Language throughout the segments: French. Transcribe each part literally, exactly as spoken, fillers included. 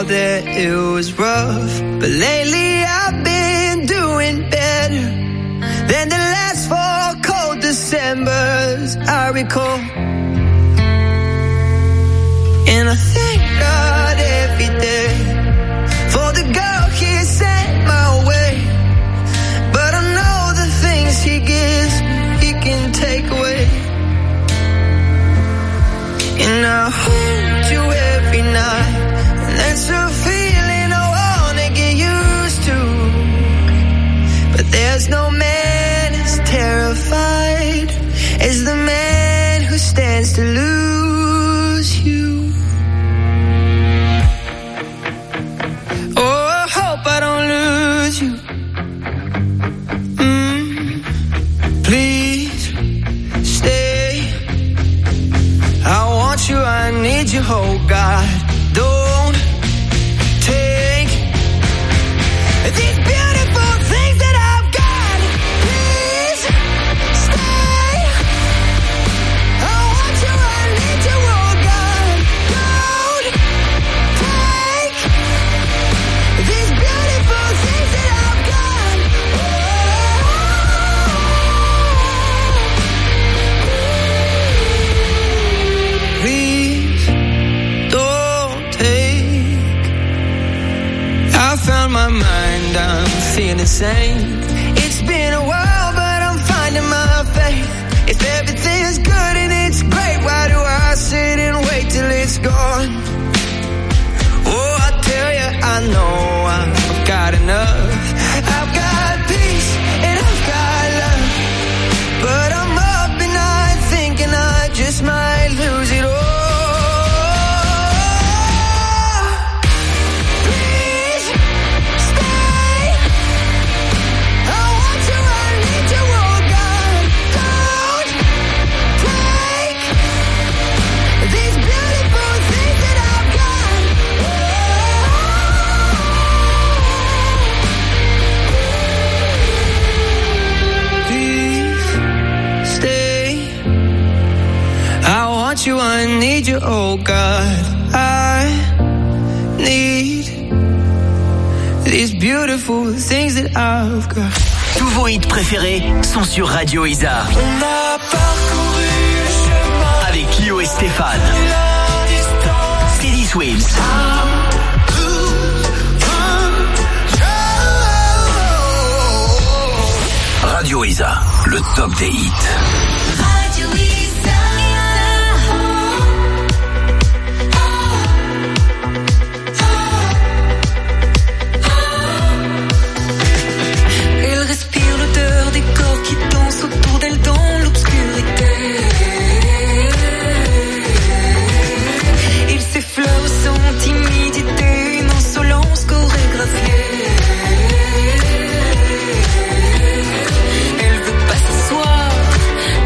all that it was rough, but lately I've been doing better than the last four cold Decembers I recall. And I thank God every day for the girl He sent my way, but I know the things He gives He can take away. And I hold you every night, and that's a feeling I wanna get used to. But there's no man as terrified as the man who stands to lose you. Oh, I hope I don't lose you. Mm, please stay. I want you, I need you, oh God. Don't take these beautiful things that I've got. Please stay. I want you, I need you, oh God. Don't take these beautiful things that I've got. Please don't take. I found my mind, I'm feeling sane. It's been a while, but I'm finding my faith. If everything's good and it's great, why do I sit and wait till it's gone? Oh, I tell you, I know I've got enough. I've got peace and I've got love, but I'm up at night thinking I just might lose it all. Please stay. I want you, I need you, oh God. Don't take these beautiful things that I've got. Please stay. I want you, I need you, oh God. I need these beautiful things that I've got. Tous vos hits préférés sont sur Radio Isa. On a parcouru le chemin Avec Kyo et Stéphane. de la distance. Teddy Swims. Radio Isa, le top des hits. Radio Isa. Elle respire l'odeur des corps qui dansent autour d'elle dans l'obscurité. Il s'effleure sans timidité, une insolence chorégraphiée. Elle veut pas s'asseoir,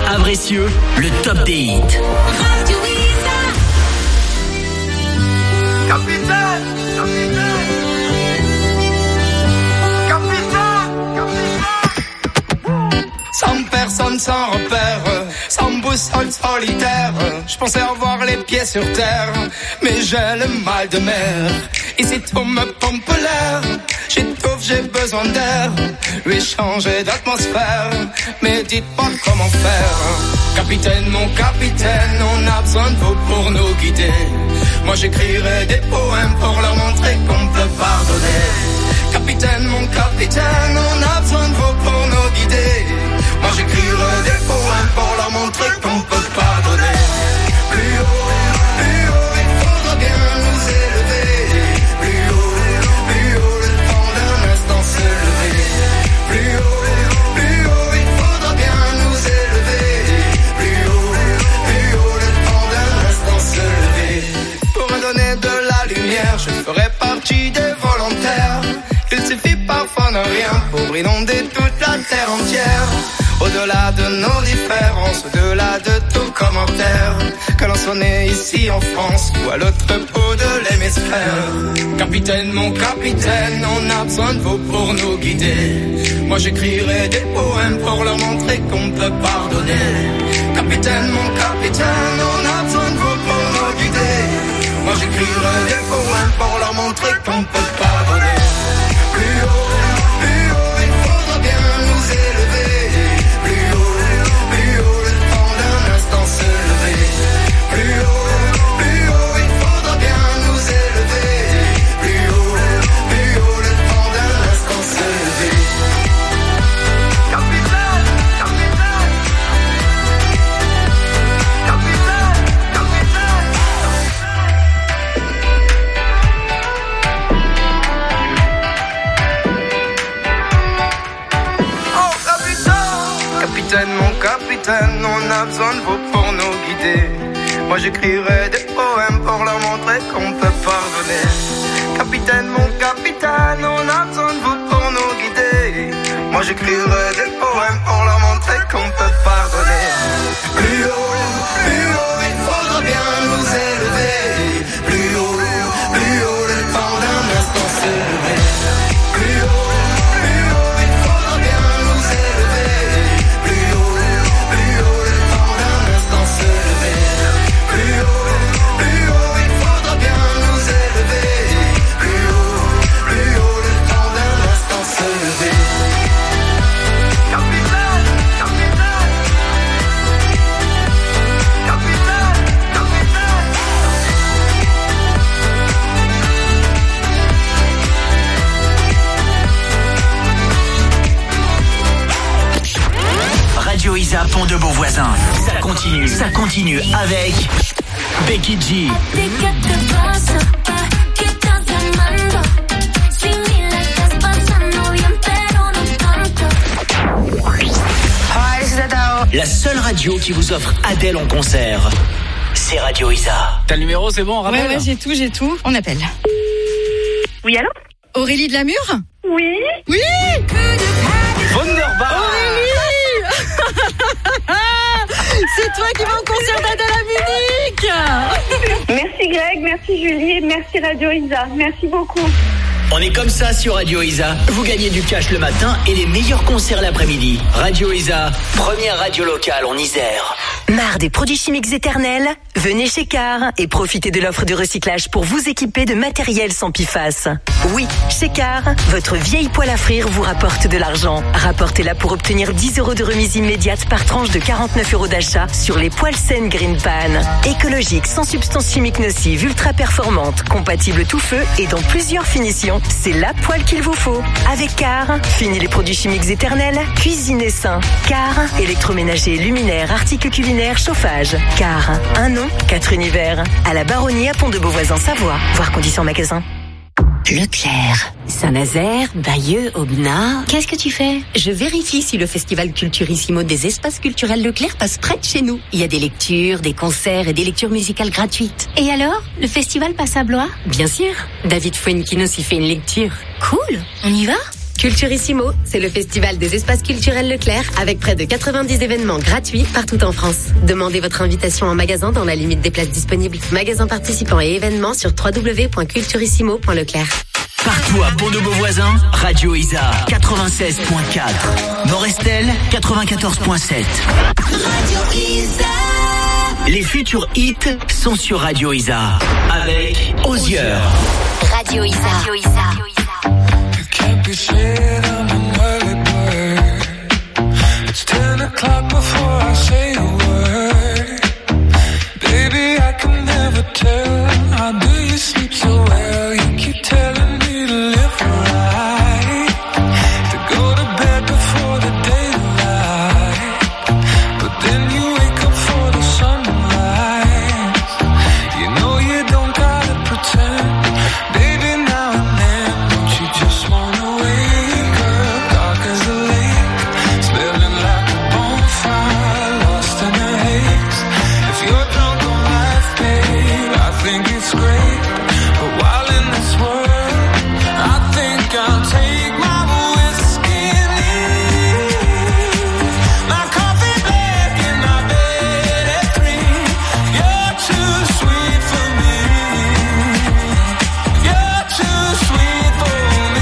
À Bressieux, le top des hits. Radio Isa. Capitaine, capitaine, capitaine, capitaine. Sans personne, sans repère, sans boussole solitaire. Je pensais avoir les pieds sur terre, mais j'ai le mal de mer. Ici tout me pompe l'air, j'étouffe, j'ai besoin d'air. Lui changer d'atmosphère, mais dites-moi comment faire. Capitaine, mon capitaine, on a besoin de vous pour nous guider. Moi j'écrirai des poèmes pour leur montrer qu'on peut pardonner. Capitaine, mon capitaine, on a besoin de vous pour nous guider. Moi j'écrirai des poèmes pour leur montrer qu'on peut pardonner. Plus haut, plus haut, il faudra bien nous élever. Plus haut, plus haut, le temps d'un instant se lever. Plus haut, plus haut, il faudra bien nous élever. Plus haut, plus haut, le temps d'un instant se lever. Pour me donner de la lumière, je ferai partie des volontaires. Il suffit parfois de rien pour inonder toute la terre entière. Au-delà de nos différences, au-delà de tout commentaire, que l'on soit né ici en France ou à l'autre bout de l'hémisphère. Capitaine, mon capitaine, on a besoin de vous pour nous guider. Moi j'écrirai des poèmes pour leur montrer qu'on peut pardonner. Capitaine, mon capitaine, on a besoin de vous pour nous guider. Moi j'écrirai des poèmes pour leur montrer qu'on peut pardonner. Plus haut, plus haut, il faudra bien nous élever. Plus haut, plus haut, le temps d'un instant se lever. Plus haut, plus haut, il faudra bien nous élever. Plus haut, plus haut, le temps d'un instant se lever. Capitaine, capitaine, capitaine, capitaine. Oh capitaine, capitaine, mon capitaine, on a besoin de vous pour nous guider. Moi j'écrirai des poèmes pour leur montrer qu'on peut pardonner. Capitaine, mon capitaine, on a besoin de vous pour nous guider. Moi j'écrirai des poèmes pour leur montrer qu'on peut pardonner. Plus haut, plus haut, il faudra bien nous élever. Plus haut, plus haut, le temps d'un instant se lever. Plus haut, plus haut, il faudra bien nous élever. Plus haut, plus haut, le temps d'un instant se lever. Plus haut, plus haut, il faudra bien nous élever. Plus haut, plus haut, le temps d'un instant se lever. Capitaine, capitaine, capitaine, capitaine. Radio Isa, Pont de Beauvoisin. Ça continue, ça continue avec Becky G. ¿Qué te pasa? ¿Qué estás llamando? Si ni la estás pasando bien, pero no tanto. Hi, this is Adele. La seule radio qui vous offre Adèle en concert, c'est Radio Isa. T'as le numéro, c'est bon, on rappelle? Ouais, ouais, j'ai tout, j'ai tout. On appelle. Oui, allô? Aurélie de la Mure? Oui. Oui! Wunderbar. Aurélie! C'est toi qui vas au concert d'Adèle à Munich! Merci Greg, merci Julie, merci Radio Isa. Merci beaucoup. On est comme ça sur Radio Isa. Vous gagnez du cash le matin et les meilleurs concerts l'après-midi. Radio Isa, première radio locale en Isère. Marre des produits chimiques éternels? Venez chez Car et profitez de l'offre de recyclage pour vous équiper de matériel sans P F A S. Oui, chez Car, votre vieille poêle à frire vous rapporte de l'argent. Rapportez-la pour obtenir dix euros de remise immédiate par tranche de quarante-neuf euros d'achat sur les poêles saines Green Pan. Écologique, sans substances chimiques nocives, ultra performante, compatible tout feu et dans plusieurs finitions, c'est la poêle qu'il vous faut. Avec Car, fini les produits chimiques éternels, cuisinez sain. Car, électroménager, luminaire, articles culinaires, chauffage. Car, un nom, quatre univers. À la Baronnie à Pont de Beauvoisin, Savoie. Voir conditions magasin. Leclerc, Saint-Nazaire, Bayeux, Aubenas. Qu'est-ce que tu fais? Je vérifie si le festival Culturissimo des espaces culturels Leclerc passe près de chez nous. Il y a des lectures, des concerts et des lectures musicales gratuites. Et alors, le festival passe à Blois? Bien sûr, David Fuenquinos y fait une lecture. Cool, on y va? Culturissimo, c'est le festival des espaces culturels Leclerc avec près de quatre-vingt-dix événements gratuits partout en France. Demandez votre invitation en magasin dans la limite des places disponibles. Magasins participants et événements sur w w w point culturissimo point leclerc. Partout à Pont-de-Beauvoisin, Radio Isa quatre-vingt-seize point quatre. Morestel quatre-vingt-quatorze point sept. Radio Isa. Les futurs hits sont sur Radio Isa avec Osier. Radio Isa. Radio Isa. Can't be said I'm an early bird. It's ten o'clock before I say a word. Baby, I can never tell. How do you sleep so well? You keep telling me to live right, to go to bed before the daylight, but then you wake up for the sunrise. You know you don't gotta pretend. Baby, now and then, don't you just wanna wake up dark as a lake, smelling like a bonfire, lost in the haze. If you're drunk on life, babe, I think it's great. But while in this world, I think I'll take my whiskey and leave. My coffee black and my bed at three. You're too sweet for me. You're too sweet for me.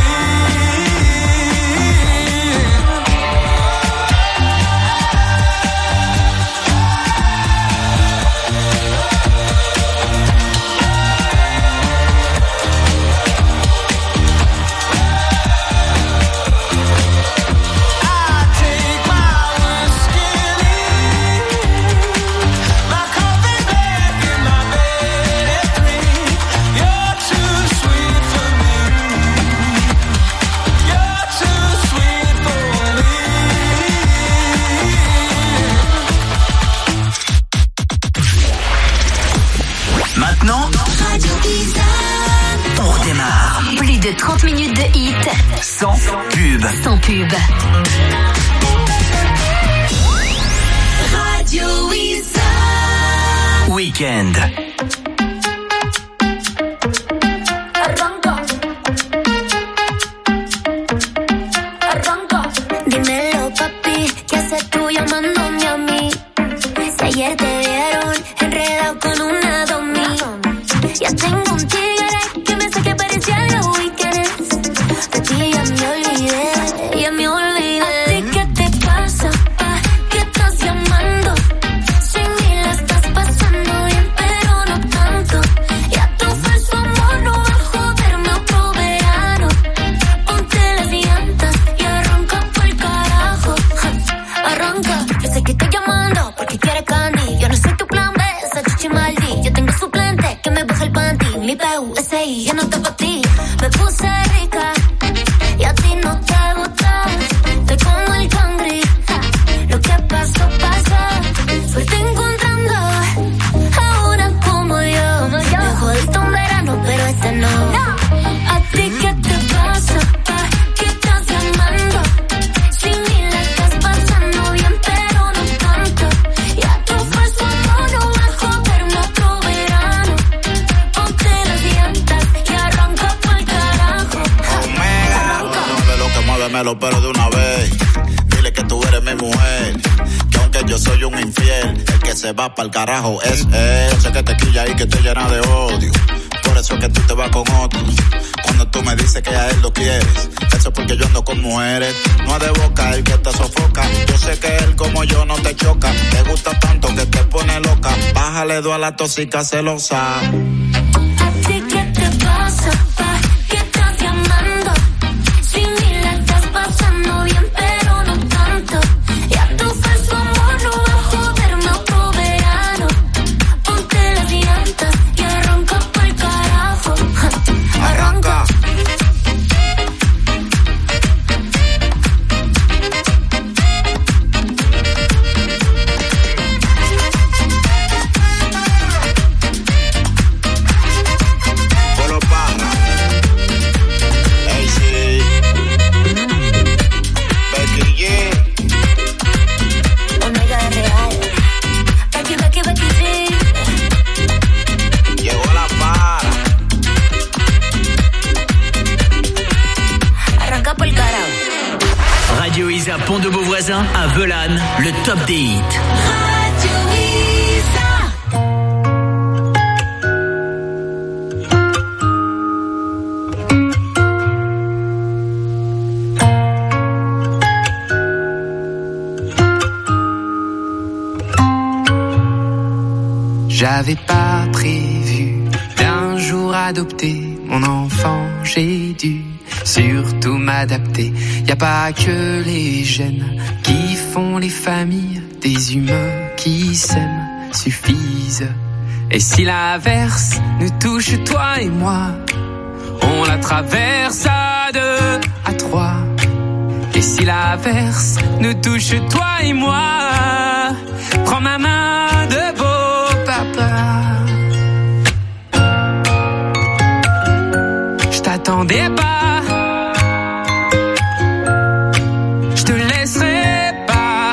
I take my whiskey and leave. My coffee black and my bed at three. You're too sweet for me. You're too sweet for me. Maintenant, Radio Isa. on redémarre Plus de trente minutes de hits sans pub. sans pub. Radio Isa. Weekend. Arranca. Arranca. Dímelo, papi, ¿qué haces tú llamándome a mí? Si ayer te vieron enredado con una domi. Ya tengo un tigre que me hace que parecía los weekends. De ti ya me olvidé, ya me olvidé. ¿A ti qué te pasa? ¿Pa' qué estás llamando? Sin mí la estás pasando bien, pero no tanto. Ya tu falso amor no va a joderme otro verano. Ponte las llantas y arranca pa'l carajo. Ja, arranca, yo sé que estoy llamando porque quieres candy. Yo no soy tu plan B, esa chichi maldi. Yo tengo suplente que me baja el panty. Mi P U S I, yo no te pa' ti. Me puse rica y a ti no te gusta. Estoy como el cangri. Ja, lo que pasó, pasó. Suerte encontrando a una como yo. Me jodiste un verano, pero este no. ¿A ti qué te pasa? ¿Pa' qué estás llamando? Sin mí la estás pasando bien, pero no tanto. Ya tu falso amor no va a joderme otro verano. Ponte las llantas y arranca pa'l carajo. No de lo que muévemelo, pero de una vez. Dile que tú eres mi mujer. Que aunque yo soy un infiel, el que se va pa'l carajo es él. Yo sé que te quilla y que te llena de odio. Por eso es que tú te vas con otro. Cuando tú me dices que a él lo quieres, eso es porque yo ando con mujeres. No es de boca el que te sofoca. Yo sé que él como yo no te choca. Te gusta tanto que te pone loca. Bájale dos a la tóxica celosa. ¿A ti qué te pasa? ¿Pa' qué estás llamando? Sin mí la estás pasando bien, pero no tanto. Ya tu falso amor no va a joderme otro verano. Ponte las llantas y arranca pa'l carajo. Ja, arranca. le top des hits. J'avais pas prévu d'un jour adopter mon enfant, j'ai dû surtout m'adapter. Y a pas que les gènes qui font les familles, des humains qui s'aiment suffisent. Et si l'averse nous touche toi et moi, on la traverse à deux, à trois. Et si l'averse nous touche toi et moi, prends ma main de beau papa. Je t'attendais pas, je te laisserai pas.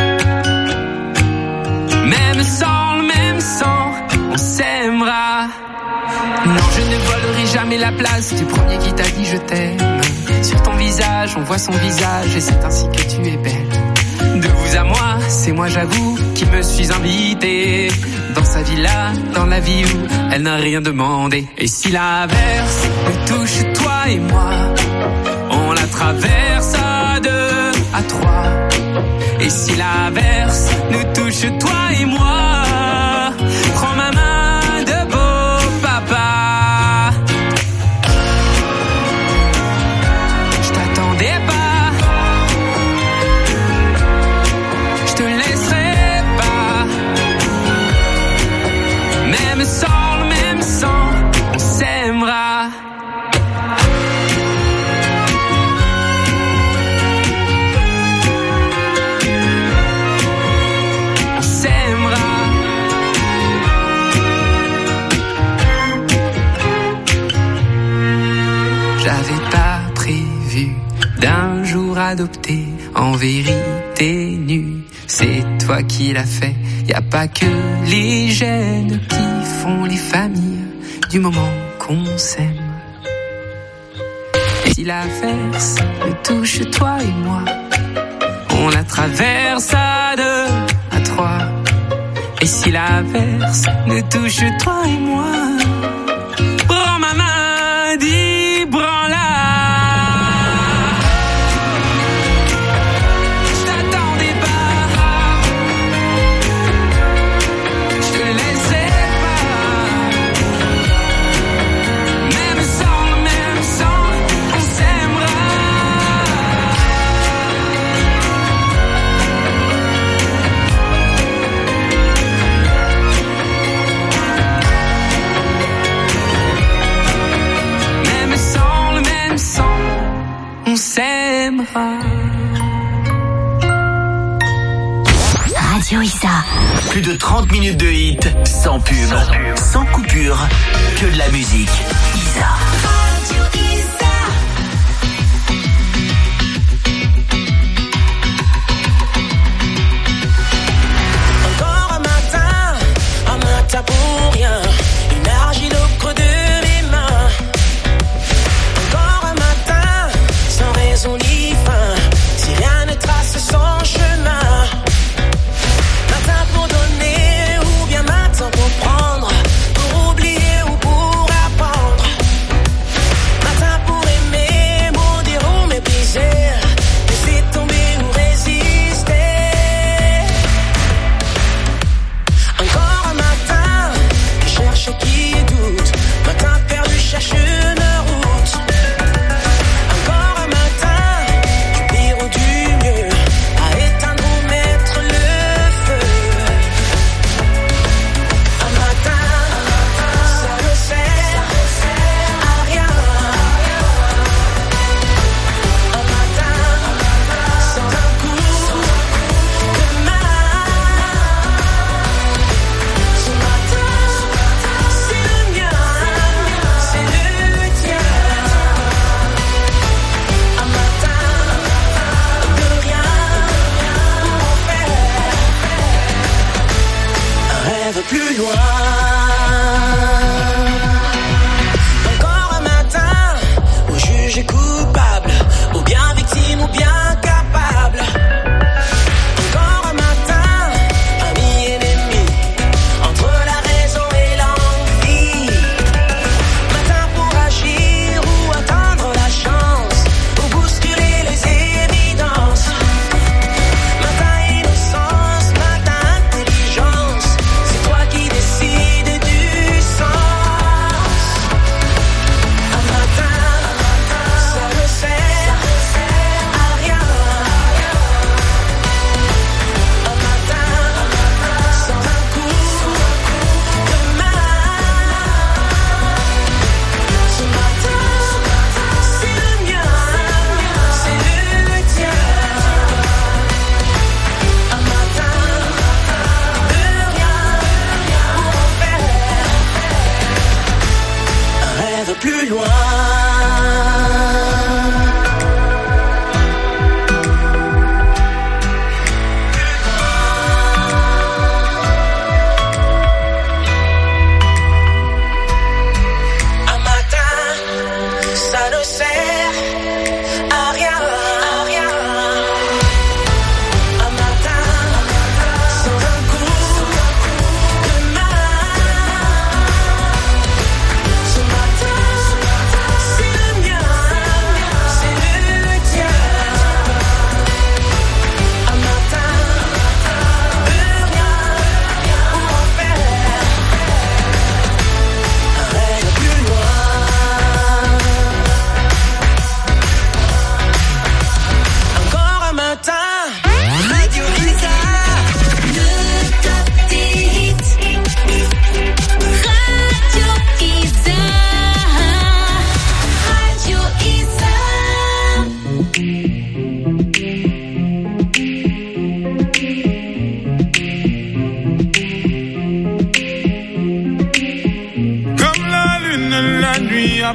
Même sans le même sang, on s'aimera. Non, je ne volerai jamais la place du premier qui t'a dit je t'aime. Sur ton visage, on voit son visage et c'est ainsi que tu es belle. De vous à moi, c'est moi j'avoue qui me suis invité dans sa villa, dans la vie où elle n'a rien demandé. Et si l'averse nous touche toi et moi, on la traverse à deux, à trois. Et si l'averse nous touche toi et moi, prends ma main de beau papa. Je t'attendais pas, sans le même sang, on s'aimera. On s'aimera. J'avais pas prévu d'un jour adopter en vérité nue. C'est toi qui l'as fait. Y a pas que les gènes qui font les familles du moment qu'on s'aime. Et si l'averse me touche toi et moi, on la traverse à deux, à trois. Et si l'averse me touche toi et moi, prends ma main, dis branle-la. On s'aimera. Radio Isa. Plus de trente minutes de hit, sans pub, sans, pub. sans coupure, que de la musique. Isa. Radio Isa. Encore un matin, un matin pour rien, une argile au creux de mes mains. Encore un matin, sans raison ni fin, si rien ne trace son chemin. Matin pour donner ou bien matin pour prendre, pour oublier ou pour apprendre. Matin pour aimer, maudire ou mépriser, laisser tomber ou résister. Encore un matin qui cherche et qui doute, matin perdu cherche une route. Encore un matin du pire ou du mieux, à éteindre ou mettre le feu. Un matin, ça ne sert à rien. Un matin, sans un coup de main. Ce matin, c'est le mien, c'est le tien. Un matin de rien pour en faire un rêve plus loin. Encore un matin où jugé coupable, ou bien victime ou bien capable. Encore un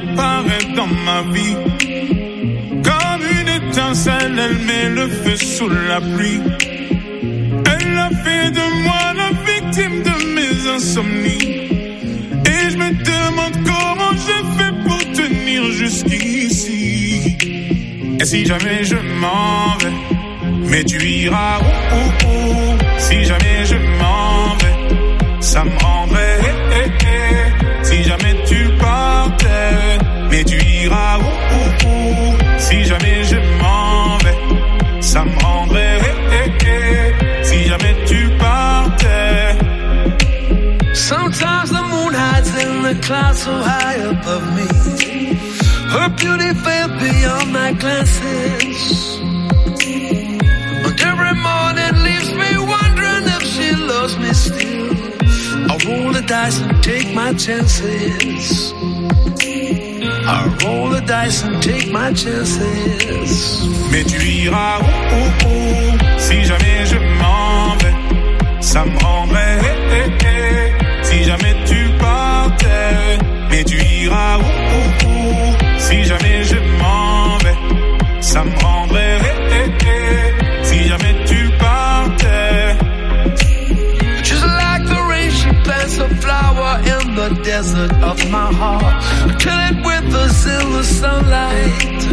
apparaît dans ma vie. Comme une étincelle, elle met le feu sous la pluie. Elle a fait de moi la victime de mes insomnies. Et je me demande comment je fais pour tenir jusqu'ici. Et si jamais je m'en vais, mais tu iras où, où, où. Si jamais je m'en vais, ça me rendrait eh, eh, eh. Si jamais tu partais, mais tu iras où, où, où. Si jamais je m'en vais, ça me rendrait eh, eh, eh. Si jamais tu partais. Sometimes the moon hides in the clouds so high above me. Her beauty fell beyond my glances. But every morning leaves me wondering if she loves me still. I roll the dice and take my chances. I roll the dice and take my chances. Mais tu iras où, où, où. Si jamais je m'en vais, ça me rendrait eh, eh, eh. Si jamais tu partais, mais tu iras où, où, où. Si jamais je m'en vais, ça me rendrait eh, eh, eh. Si jamais tu partais. Just like the rain, she plants a flower in the desert of my heart. Kill it with us in the sunlight.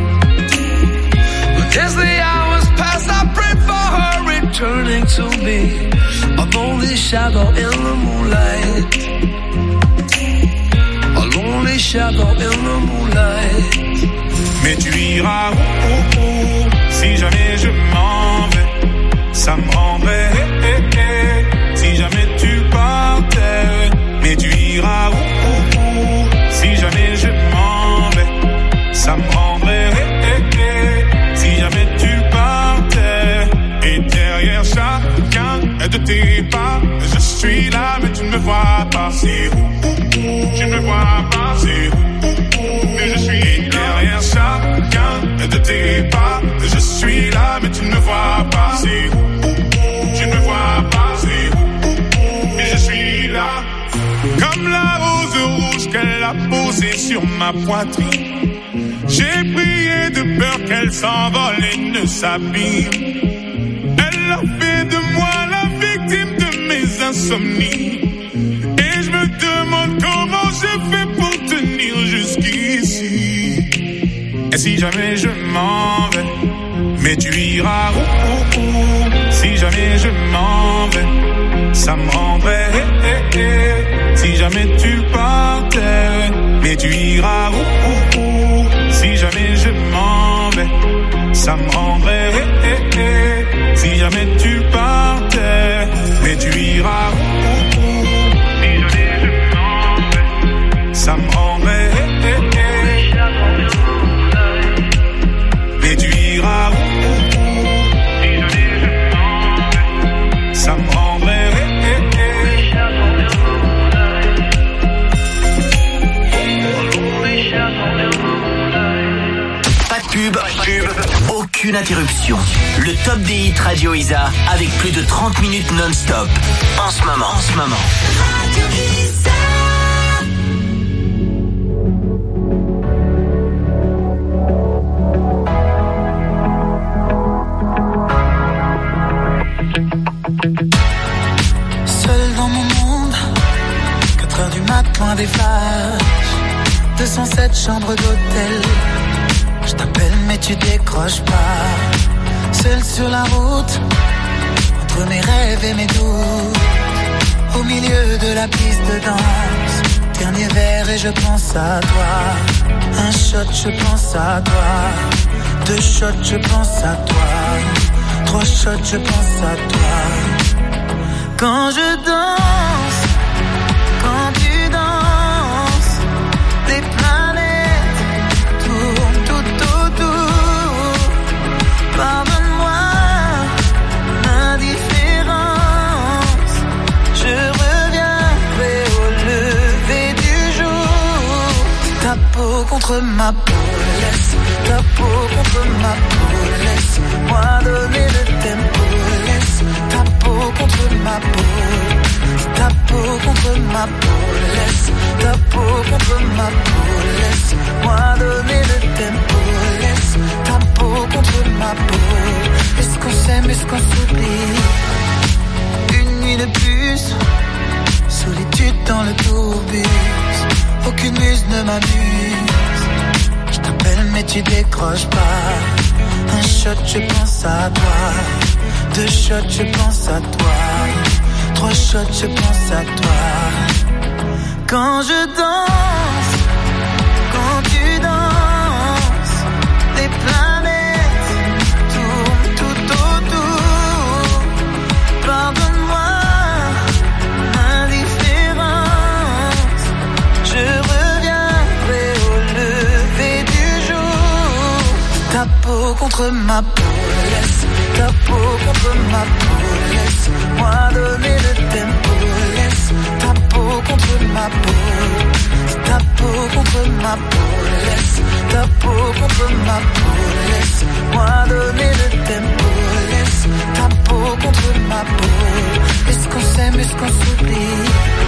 But as the hours pass, I pray for her returning to me. A lonely shadow in the moonlight. A lonely shadow in the moonlight. Mais tu iras où, où, où. Si jamais je m'en vais, ça me rendrait eh, eh, eh. Si jamais tu partais, mais tu iras où, où, où. Si jamais je m'en vais, ça me rendrait eh, eh, eh. Si jamais tu partais. Et derrière chacun de tes pas, je suis là mais tu ne me vois pas. C'est où, où, où. Tu ne me vois pas. C'est où, où, où. Mais je suis et derrière chacun de tes pas, je suis là mais tu ne me vois pas. C'est où, où, où. Tu ne me vois pas. C'est où, où, où. Mais je suis là. Comme la rose rouge qu'elle a posée sur ma poitrine, j'ai prié de peur qu'elle s'envole et ne s'abîme. Elle a fait de moi la victime de mes insomnies. Et je me demande comment je fais pour tenir jusqu'ici. Et si jamais je m'en vais, mais tu iras où, où, où. Si jamais je m'en vais, ça me rendrait eh, eh, eh. Si jamais tu partais, mais tu iras où, où, où. Si jamais je m'en vais, ça me rendrait eh, eh, eh. Si jamais tu partais, mais tu iras où, où, où. Si jamais je m'en vais, ça me rendrait eh, eh, eh. Mais tu iras où, où, où. Si jamais je m'en vais, ça me rendrait eh, eh, eh. Pas de pub, pas de pub, aucune interruption. Le top des hits Radio Isa avec plus de trente minutes non-stop. En ce moment, en ce moment. Radio Isa. Seul dans mon monde, quatre heures du mat, point des flashs. deux cent sept chambres d'hôtel. Je t'appelle mais tu décroches pas. Seul sur la route, entre mes rêves et mes doutes. Au milieu de la piste de danse, dernier verre et je pense à toi. Un shot, je pense à toi. Deux shots, je pense à toi. Trois shots, je pense à toi. Quand je danse, quand tu danses, les planètes tournent tout autour. Pardonne-moi l'indifférence, je reviendrai au lever du jour. Ta peau contre ma peau, laisse ta peau contre ma peau, laisse-moi donner le tempo, laisse ta peau contre ma peau, ta ta peau contre ma peau, laisse ta peau contre ma peau, laisse-moi donner le tempo, laisse ta peau contre ma peau. Est-ce qu'on s'aime, est-ce qu'on s'oublie? Une nuit de plus, solitude dans le tourbus, aucune muse ne m'amuse. Je t'appelle mais tu décroches pas. Un shot, je pense à toi. Deux shots, je pense à toi. Trois shots, je pense à toi. Quand je danse, quand tu danses, les planètes tournent tout autour. Pardonne-moi l'indifférence, je reviendrai au lever du jour. Ta peau contre ma peau, laisse ta peau contre ma peau, laisse-moi donner le tempo, laisse ta peau contre ma peau, ta peau contre ma peau, laisse ta peau contre ma peau, laisse-moi donner le tempo, laisse ta peau contre ma peau. Est-ce qu'on s'aime, est-ce qu'on s'oublie?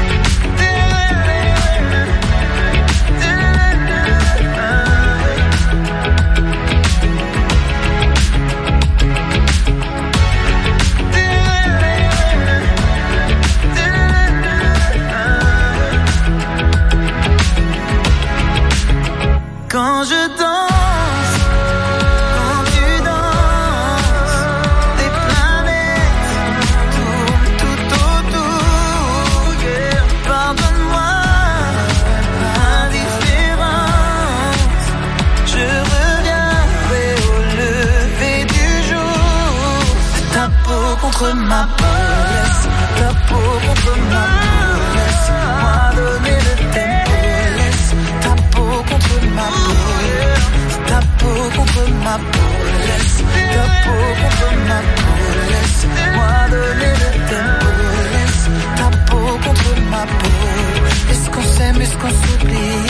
Quand je danse, quand tu danses, les planètes tournent tout autour. Yeah. Pardonne-moi l'indifférence, je reviendrai au lever du jour. Ta peau contre ma peau, laisse ta peau contre ma peau, laisse-moi donner le tempo, laisse ta peau contre ma peau. Ta peau contre ma peau, laisse ta peau contre ma peau, laisse-moi donner le tempo, laisse ta peau contre ma peau. Est-ce qu'on s'aime, est-ce qu'on s'oublie?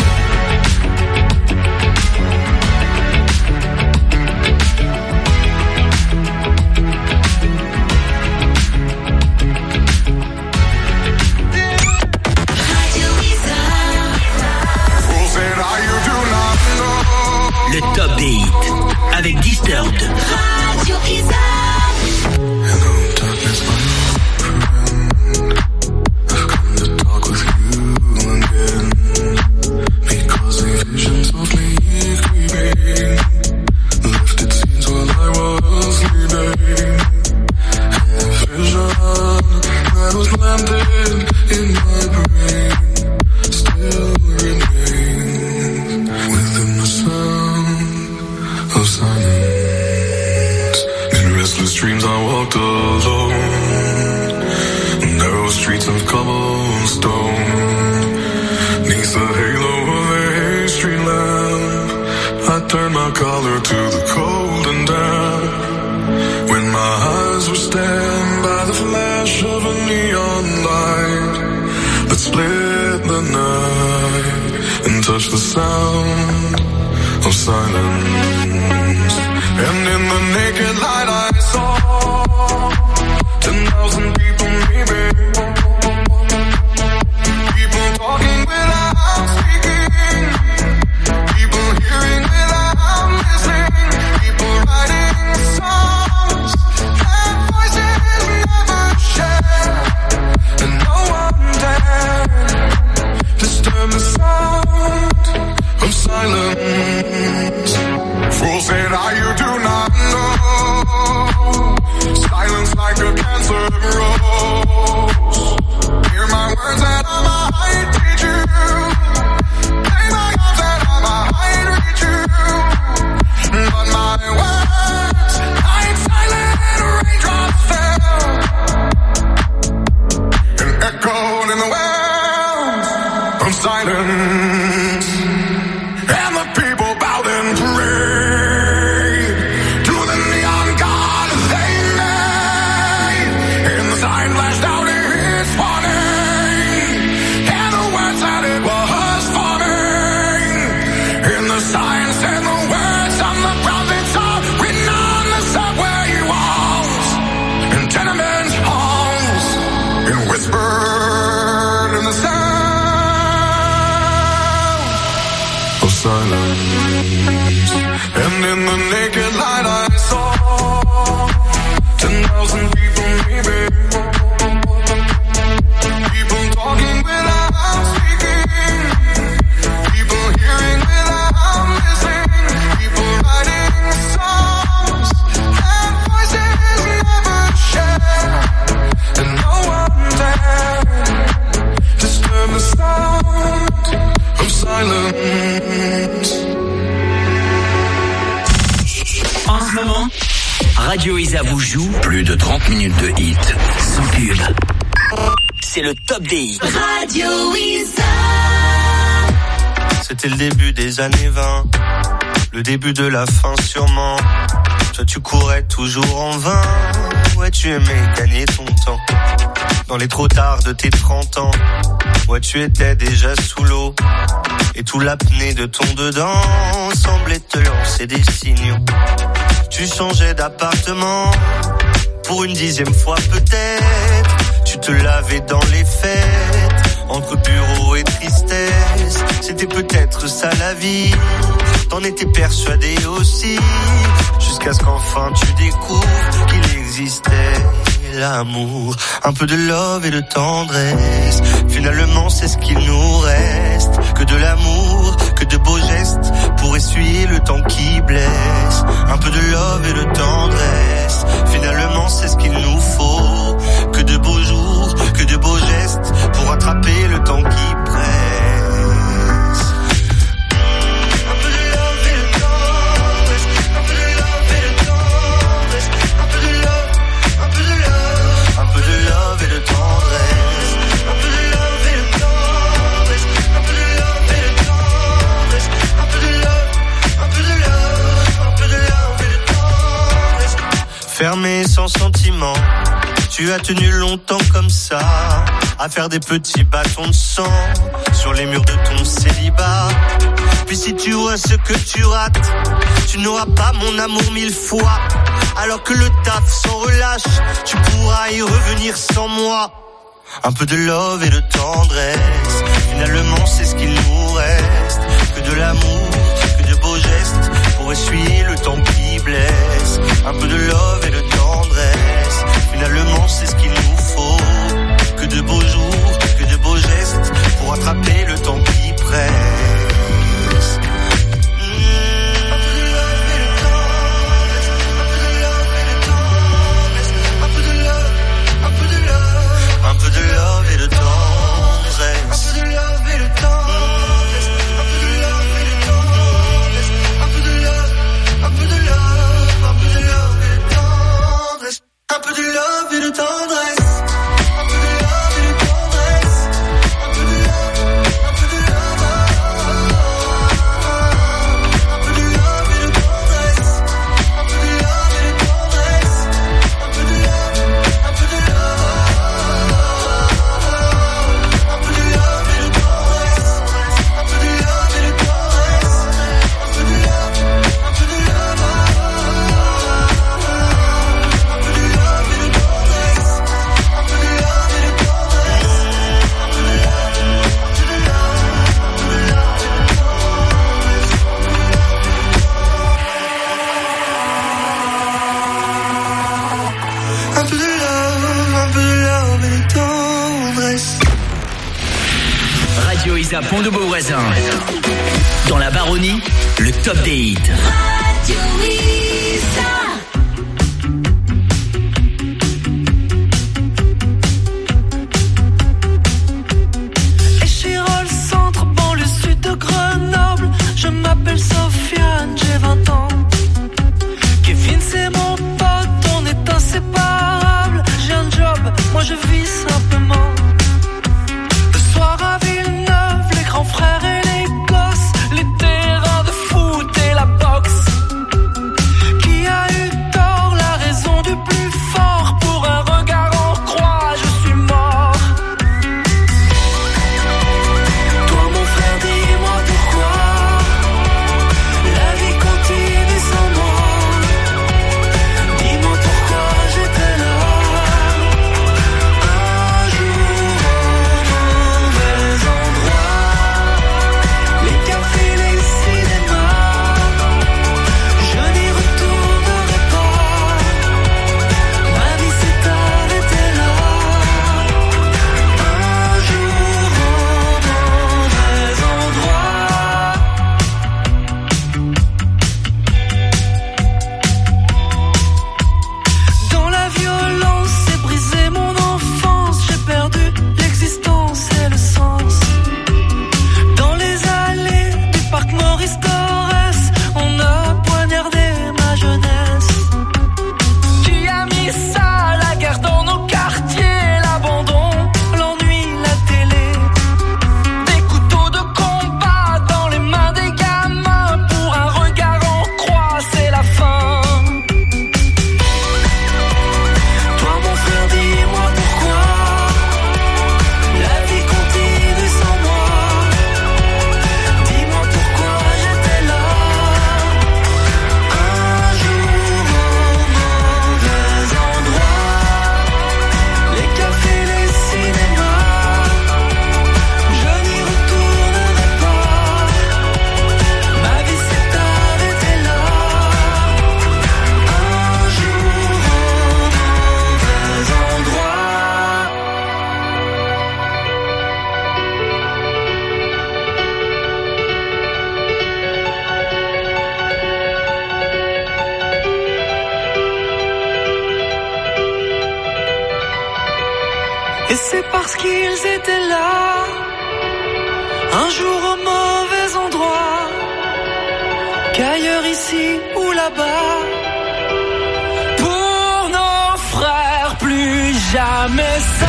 Le top des hits avec Disturbed. Radio Isa. Hello, darkness, my friend. I've come to talk with you again, because a vision softly creeping left its scenes while I was sleeping, and the vision that was landed in my brain still remains within the sound of silence. In restless dreams I walked alone, narrow streets of cobblestone, neath the halo of a street lamp, I turned my collar to the cold and damp, when my eyes were stabbed by the flash of a neon light that split the night and touched the sound of silence. And in the naked light I saw ten thousand people maybe, people talking without speaking, people hearing without listening, people writing songs that voices never share, and no one dared disturb the sound of silence. Fool said I, you do not know silence. And in the naked light I saw ten thousand people maybe. People talking without speaking. People hearing without listening. People writing songs and voices never shared. And no one dared disturb the sound of silence. En ce moment, Radio Isa vous joue plus de trente minutes de hits sans pub. C'est le top des hits. Radio Isa. C'était le début des années vingt, le début de la fin sûrement. Toi tu courais toujours en vain, ouais tu aimais gagner ton temps. Dans les trop tard de tes trente ans, ouais tu étais déjà sous l'eau. Et tout l'apnée de ton dedans semblait te lancer des signaux. Tu changeais d'appartement pour une dixième fois peut-être. Tu te lavais dans les fêtes, entre bureau et tristesse. C'était peut-être ça la vie, t'en étais persuadé aussi. Jusqu'à ce qu'enfin tu découvres qu'il existait l'amour. Un peu de love et de tendresse, finalement c'est ce qu'il nous reste. Que de l'amour, que de beaux gestes pour essuyer le temps qui blesse. Un peu de love et de tendresse, finalement c'est ce qu'il nous faut. Que de beaux jours, que de beaux gestes pour attraper le temps qui presse. Un peu de love et de tendresse, un peu de love et de tendresse, un peu de love, un peu de love, un peu de love et de tendresse, un peu de love et de tendresse, un peu de love et de tendresse, un peu de love, un peu de love, un peu de love et de tendresse. Fermé sans sentiment, tu as tenu longtemps comme ça, à faire des petits bâtons de sang sur les murs de ton célibat. Puis si tu vois ce que tu rates, tu n'auras pas mon amour mille fois. Alors que le taf s'en relâche, tu pourras y revenir sans moi. Un peu de love et de tendresse, finalement c'est ce qu'il nous reste. Que de l'amour, que de beaux gestes pour essuyer le temps qui blesse. Un peu de love et de tendresse, finalement c'est ce qu'il nous faut. Que de beaux jours, que de beaux gestes pour attraper le temps qui presse. Un peu de love et de tendresse, un peu de love et de tendresse, un peu de love et de tendresse, un peu de love, un peu de love, un peu de love et de tendresse, un peu de love et de tendresse. Radio Isa Pont de Beauvoisin. Dans la Baronnie, le top des hits. Radio Isa. Échirol, centre, banlieue sud de Grenoble. Je m'appelle Sofiane, j'ai vingt ans. Kevin, c'est mon pote, on est inséparables. J'ai un job, moi je vis simplement. Le soir à Villeneuve, les grands frères et les gosses, les terrains de foot et la boxe. Qui a eu Et c'est parce qu'ils étaient là, un jour au mauvais endroit, qu'ailleurs ici ou là-bas, pour nos frères, plus jamais ça.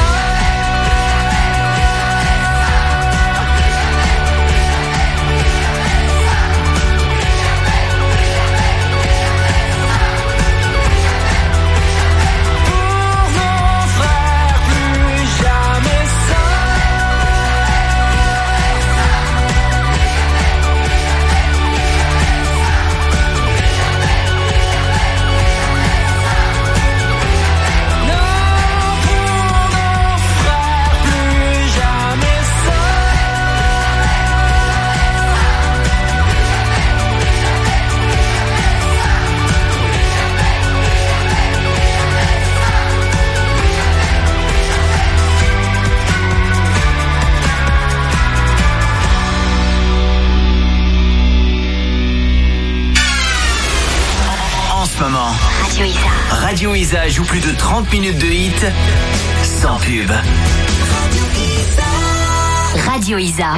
Radio Isa. Radio Isa joue plus de trente minutes de hit sans pub. Radio Isa.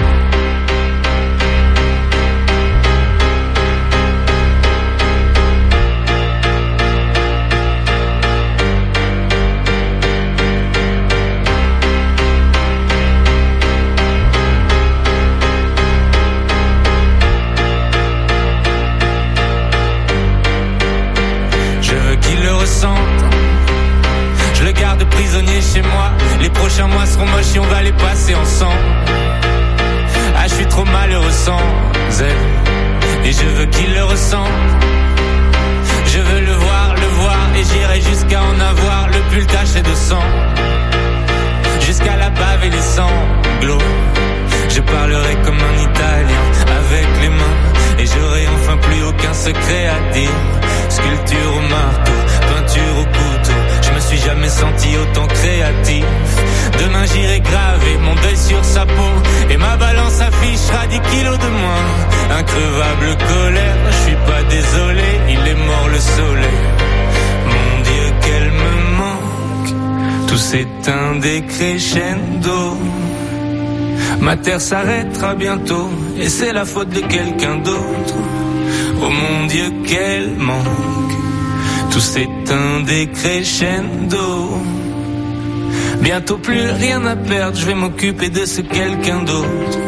Je le garde prisonnier chez moi. Les prochains mois seront moches et on va les passer ensemble. Ah, je suis trop malheureux sans elle, et je veux qu'il le ressente. Je veux le voir, le voir, et j'irai jusqu'à en avoir le pull taché de sang, jusqu'à la bave et les sanglots. Je parlerai comme un Italien avec les mains, et j'aurai enfin plus aucun secret à dire. Sculpture au marteau, peinture au couteau, je me suis jamais senti autant créatif. Demain j'irai graver mon deuil sur sa peau, et ma balance affichera dix kilos de moins. Increvable colère, je suis pas désolé, il est mort le soleil. Mon Dieu qu'elle me manque, tout s'éteint des crescendo. Ma terre s'arrêtera bientôt, et c'est la faute de quelqu'un d'autre. Oh mon Dieu qu'elle manque, tout s'éteint des crescendo. Bientôt plus rien à perdre, je vais m'occuper de ce quelqu'un d'autre.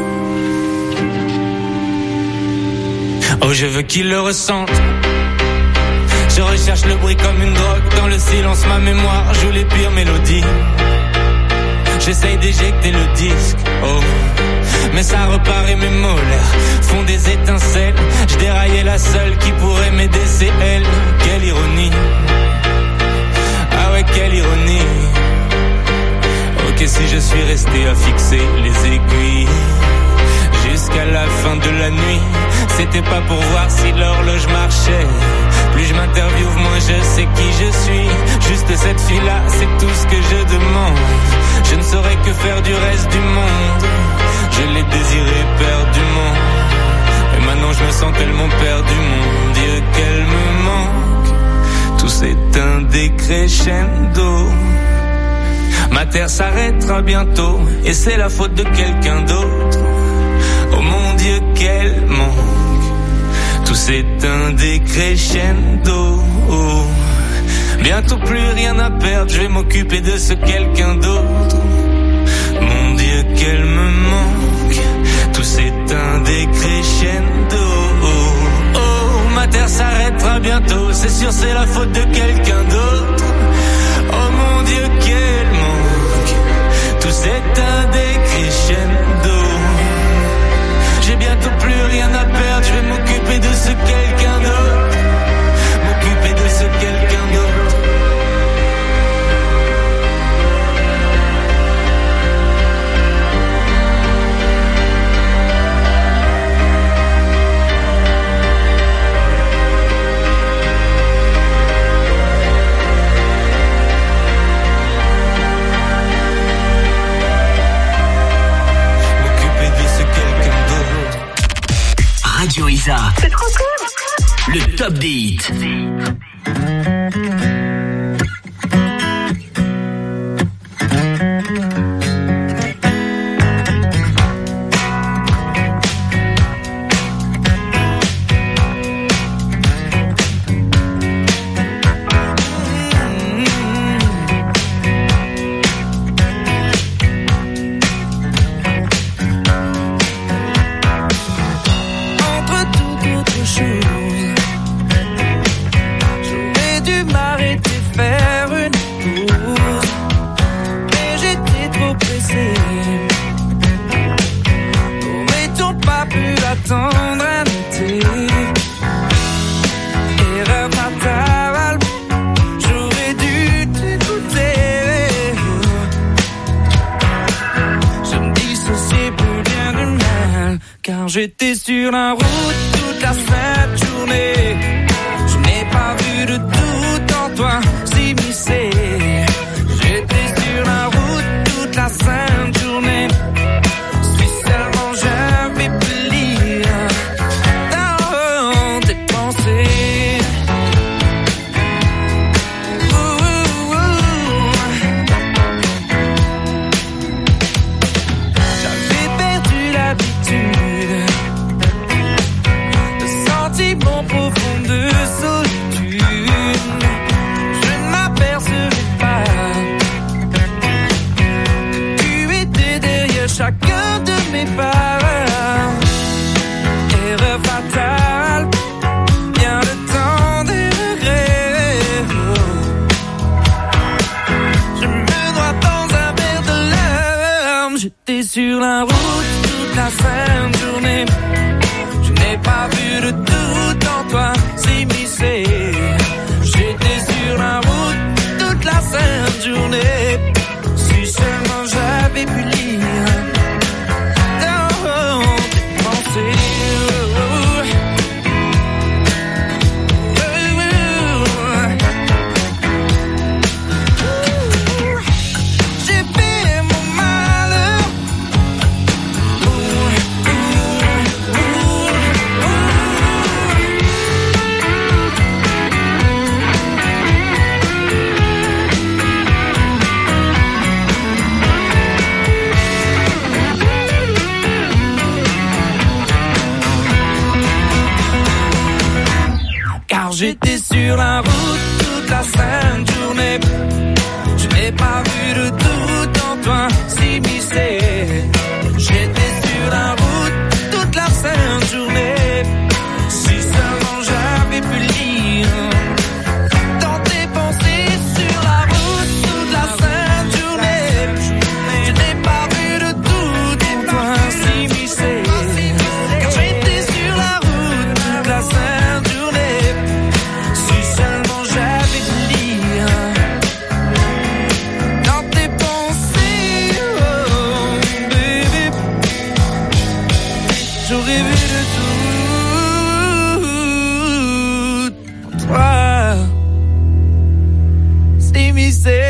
Oh je veux qu'il le ressente. Je recherche le bruit comme une drogue, dans le silence ma mémoire joue les pires mélodies. J'essaye d'éjecter le disque, oh, mais ça repart et mes molaires font des étincelles. Je déraillais la seule qui pourrait m'aider, c'est elle. Quelle ironie, ah ouais quelle ironie. Ok si je suis resté à fixer les aiguilles jusqu'à la fin de la nuit, c'était pas pour voir si l'horloge marchait. Plus je m'interviewe, moins je sais qui je suis. Juste cette fille-là, c'est tout ce que je demande. Je ne saurais que faire du reste du monde. Je l'ai désiré perdument, et maintenant je me sens tellement perdu. Mon Dieu qu'elle me manque, tout s'éteint des crescendo. Ma terre s'arrêtera bientôt, et c'est la faute de quelqu'un d'autre. Oh mon Dieu qu'elle manque, tout s'éteint des crescendo. Oh. Bientôt plus rien à perdre, je vais m'occuper de ce quelqu'un d'autre. Mon Dieu qu'elle me manque, tout s'éteint des crescendo. Oh, oh, ma terre s'arrêtera bientôt, c'est sûr c'est la faute de quelqu'un d'autre. Oh mon Dieu qu'elle manque, tout s'éteint des crescendo. J'ai bientôt plus rien à perdre, je vais m'occuper de ce quelqu'un d'autre. M'occuper de ce quelqu'un d'autre. Radio Isa. C'est trop cool. Le top des hits. s'immiscer. Aurait-on pas pu attendre un été? Erreur fatale, j'aurais dû t'écouter. Je me dissociais plus bien du mal, car j'étais sur la route toute la sainte journée. Je n'ai pas vu de doute en toi s'immiscer. J'étais sur la route toute la sainte journée. Si seulement j'avais pu lire dans tes pensées. Ouh, ouh, ouh. J'avais perdu l'habitude de sentiments profonds de solitude. Je ne m'apercevais pas que tu étais derrière chacun de mes pas. Erreur fatale, bien le temps des regrets. Je me noie dans un verre de larmes. J'étais sur la route toute la sainte journée. Je n'ai pas vu de doute en toi s'immiscer. J'étais sur la route toute la sainte journée. Si seulement j'avais pu lire dans tes pensées. J'ai fait mon malheur. Car j'étais sur la route toute la sainte journée. Je n'ai pas vu de doute en toi s'immiscer. J'étais sur la route toute la sainte journée. Si seulement j'avais pu lire dans tes pensées. Sur la route toute la sainte journée. Je n'ai pas vu de doute en toi s'immiscer. Car j'étais sur la route toute la sainte journée. Si seulement j'avais pu lire dans tes pensées, oh baby. J'aurais vu de tout en toi s'immiscer.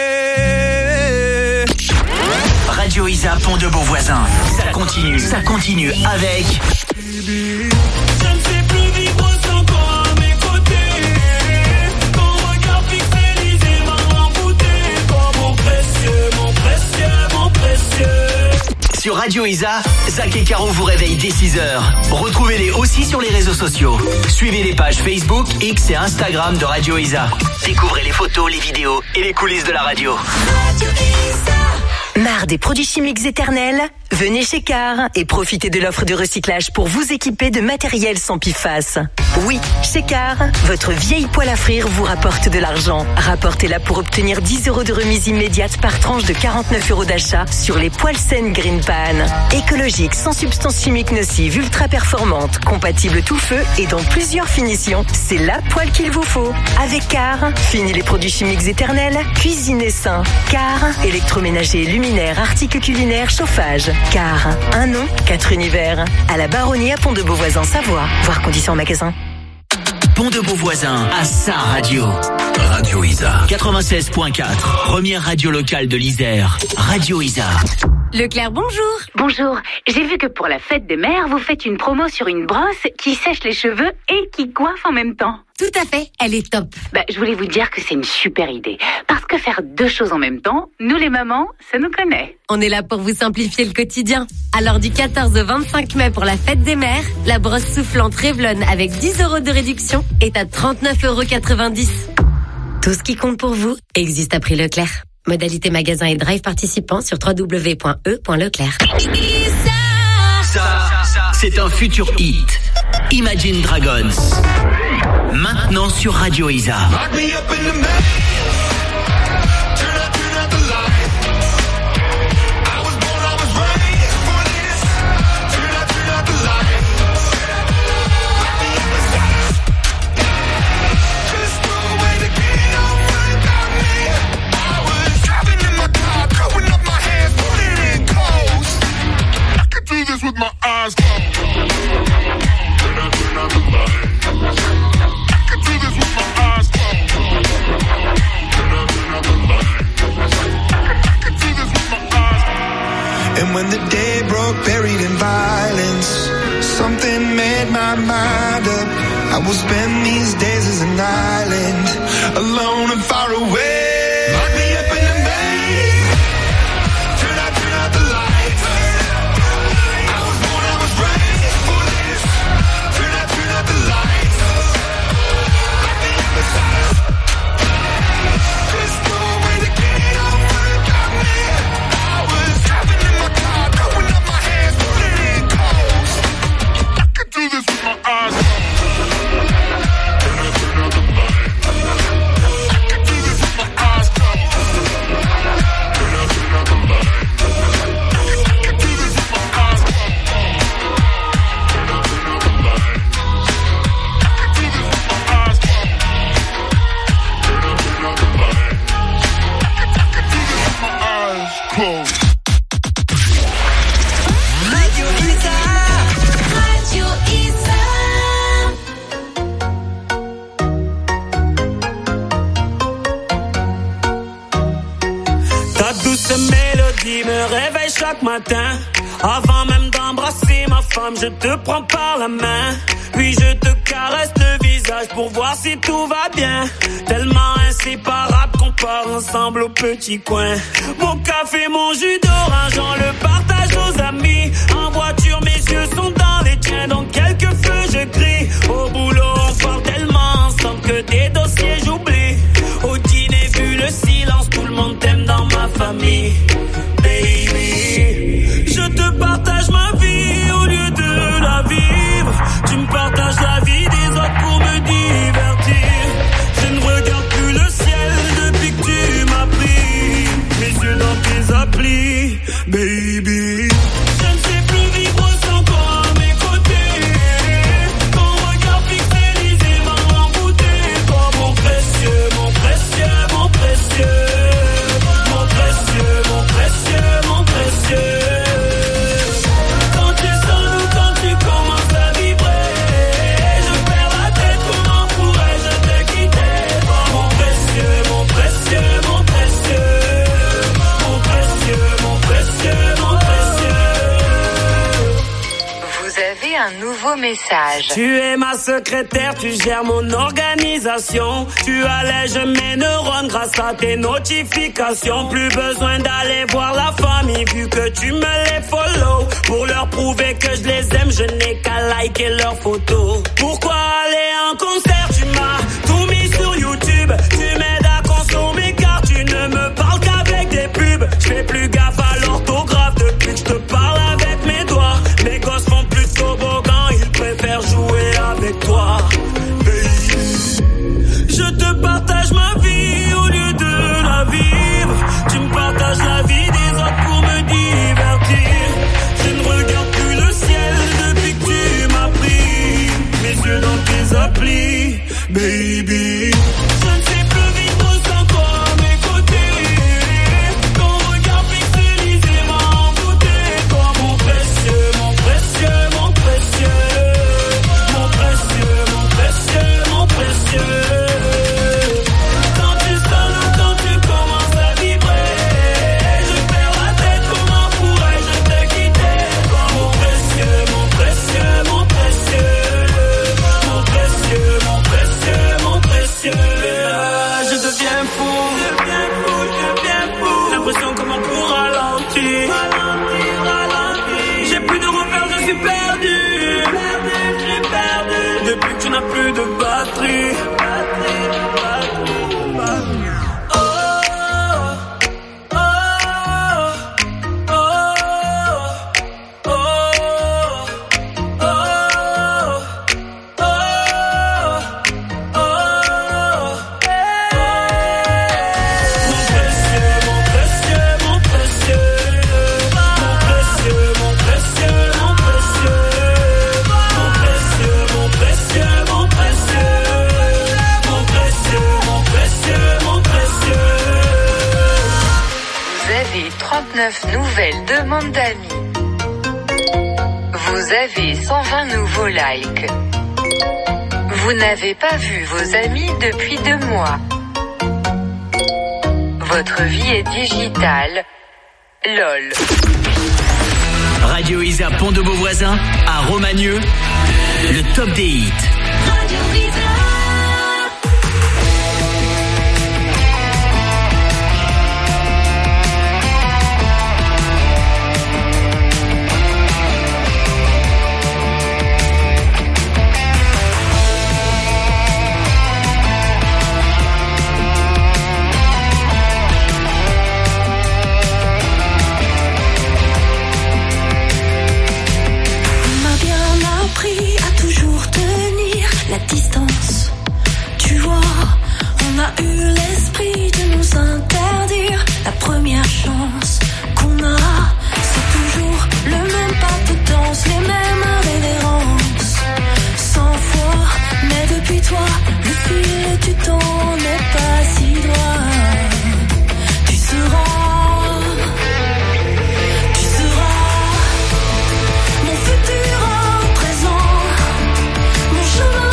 Radio Isa, Pont de Beauvoisin. Ça continue, ça continue avec Je ne sais plus vivre sans toi à mes côtés. Ton regard fixé, lisez m'a embouté. Toi mon précieux, mon précieux, mon précieux. sur Radio Isa. Zach et Caro vous réveillent dès six heures. Retrouvez-les aussi sur les réseaux sociaux. Suivez les pages Facebook, X et Instagram de Radio Isa. Découvrez les photos, les vidéos et les coulisses de la radio. Radio Isa. Marre des produits chimiques éternels? Venez chez Car et profitez de l'offre de recyclage pour vous équiper de matériel sans P F A S. Oui, chez Car, votre vieille poêle à frire vous rapporte de l'argent. Rapportez-la pour obtenir dix euros de remise immédiate par tranche de quarante-neuf euros d'achat sur les poêles saines Green Pan. Écologique, sans substances chimiques nocives, ultra performante, compatible tout feu et dans plusieurs finitions. C'est la poêle qu'il vous faut. Avec Car, fini les produits chimiques éternels, cuisinez sain. Car, électroménager, luminaire, articles culinaires, chauffage. Car, un nom, quatre univers. À la Baronnie à Pont de Beauvoisin, Savoie. Voir conditions en magasin. Pont de Beauvoisin à sa radio. Radio Isa. quatre-vingt-seize point quatre. Première radio locale de l'Isère. Radio Isa. Leclerc, bonjour. Bonjour. J'ai vu que pour la fête des mères, vous faites une promo sur une brosse qui sèche les cheveux et qui coiffe en même temps. Tout à fait, elle est top. Bah, je voulais vous dire que c'est une super idée. Parce que faire deux choses en même temps, nous les mamans, ça nous connaît. On est là pour vous simplifier le quotidien. Alors du quatorze au vingt-cinq mai pour la fête des mères, la brosse soufflante Revlon avec dix euros de réduction est à trente-neuf euros quatre-vingt-dix. Tout ce qui compte pour vous existe à prix Leclerc. Modalité magasin et drive participant sur w w w point e point leclerc. Ça, c'est un futur hit. Imagine Dragons. Maintenant sur Radio Isa. And when the day broke, buried in violence, something made my mind up. I will spend these days as an island, alone and far away. Lock me up in the maze. Turn out, turn out the lights. I was born, I was raised for this. Turn out, turn out the lights. Lock me up inside. There's no way to get it all without me. I was driving in my car, throwing up my hands, putting in calls. I could do this with my eyes closed. Me réveille chaque matin. Avant même d'embrasser ma femme, je te prends par la main. Puis je te caresse le visage pour voir si tout va bien. Tellement inséparables qu'on part ensemble au petit coin. Mon café, mon jus d'orange, on le partage aux amis. En voiture, mes yeux sont dans les tiens. Donc quelques feux, je crie. Au boulot, on parle tellement ensemble que des dossiers j'oublie. Au dîner, vu le silence, tout le monde t'aime dans ma famille. Je te partage ma vie au lieu de la vivre. Tu me partages la vie des autres pour me divertir. Je ne regarde plus le ciel depuis que tu m'as pris. Mes yeux dans tes applis, baby. Je ne sais plus vivre sans toi à mes côtés. Ton regard fixé, lisé, m'a envoûté. Toi mon précieux, mon précieux, mon précieux. Mon précieux, mon précieux, mon précieux. Un nouveau message. Tu es ma secrétaire, tu gères mon organisation. Tu allèges mes neurones grâce à tes notifications. Plus besoin d'aller voir la famille vu que tu me les follow. Pour leur prouver que je les aime, je n'ai qu'à liker leurs photos. Pourquoi aller en concert? Tu m'as tout mis sur YouTube. Tu m'aides à consommer car tu ne me parles qu'avec des pubs. Je fais plus gaffe à l'orthographe depuis que je te parle avec mes doigts. Mes gosses font plus toboggan, ils préfèrent jouer avec toi, baby. Je te partage ma vie au lieu de la vivre. Tu me partages la vie des autres pour me divertir. Je ne regarde plus le ciel depuis que tu m'as pris. Mes yeux dans tes applis, baby. Je ne sais plus vivre sans toi à mes côtés. Ton regard fixé, lisé, m'a envoûté. Toi mon précieux, mon précieux, mon précieux. Mon précieux, mon précieux, mon précieux. Quand tu sonnes ou quand tu commences à vibrer, je perds la tête, comment pourrais-je te quitter? Toi mon précieux, mon précieux, mon précieux. Mon précieux, mon précieux, mon précieux. Je deviens fou, je deviens fou, je deviens fou. L'impression comment pour ralentir, ralentir, ralentir. J'ai plus de repères, je suis perdu, perdu, je suis perdu. Depuis que tu n'as plus de batterie, batterie, batterie, batterie. Oh, oh, oh, oh, oh, oh, oh. Mon précieux, mon précieux, mon précieux. Mon précieux, mon précieux, mon précieux. Mon précieux, mon précieux, mon précieux. Mon précieux, mon précieux, mon précieux. Vous avez trente-neuf nouvelles demandes d'amis. Vous avez cent vingt nouveaux likes. Vous n'avez pas vu vos amis depuis deux mois. Votre vie est digitale. LOL. Radio Isa Pont de Beauvoisin, à Romagneux, le top des hits. Radio Isa. Distance, tu vois, on a eu l'esprit de nous interdire la première chance qu'on a. C'est toujours le même pas de danse, les mêmes révérences, cent fois. Mais depuis toi, le fil du temps n'est pas si droit. Tu seras, tu seras mon futur en présent, mon chemin.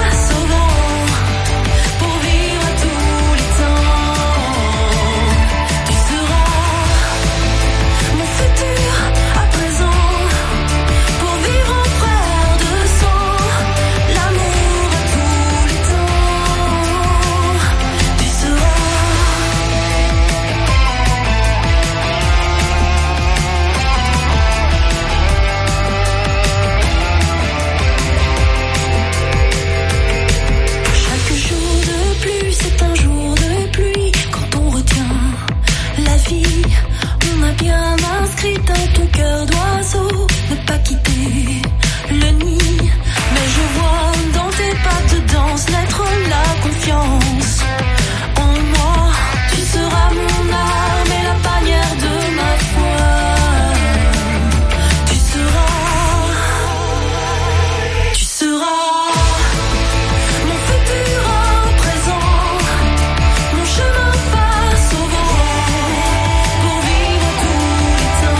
Bien inscrit dans ton cœur d'oiseau, ne pas quitter le nid. Mais je vois dans tes pas de danse naître la confiance.